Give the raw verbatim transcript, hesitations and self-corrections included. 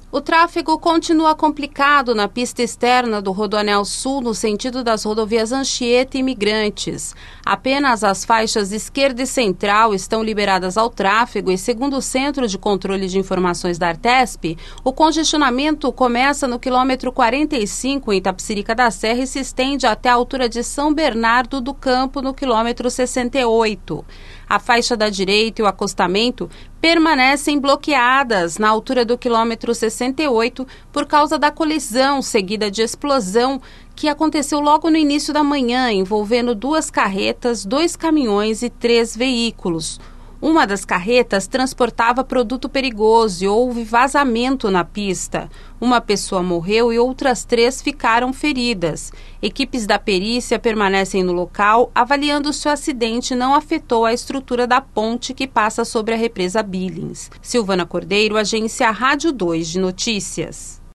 O tráfego continua complicado na pista externa do Rodoanel Sul, no sentido das rodovias Anchieta e Imigrantes. Apenas as faixas esquerda e central estão liberadas ao tráfego e, segundo o Centro de Controle de Informações da Artesp, o congestionamento começa no quilômetro quarenta e cinco, em Itapecerica da Serra, e se estende até a altura de São Bernardo do Campo, no quilômetro sessenta e oito. A faixa da direita e o acostamento permanecem bloqueadas na altura do quilômetro sessenta e oito por causa da colisão seguida de explosão que aconteceu logo no início da manhã, envolvendo duas carretas, dois caminhões e três veículos. Uma das carretas transportava produto perigoso e houve vazamento na pista. Uma pessoa morreu e outras três ficaram feridas. Equipes da perícia permanecem no local, avaliando se o acidente não afetou a estrutura da ponte que passa sobre a represa Billings. Silvana Cordeiro, Agência Rádio dois de Notícias.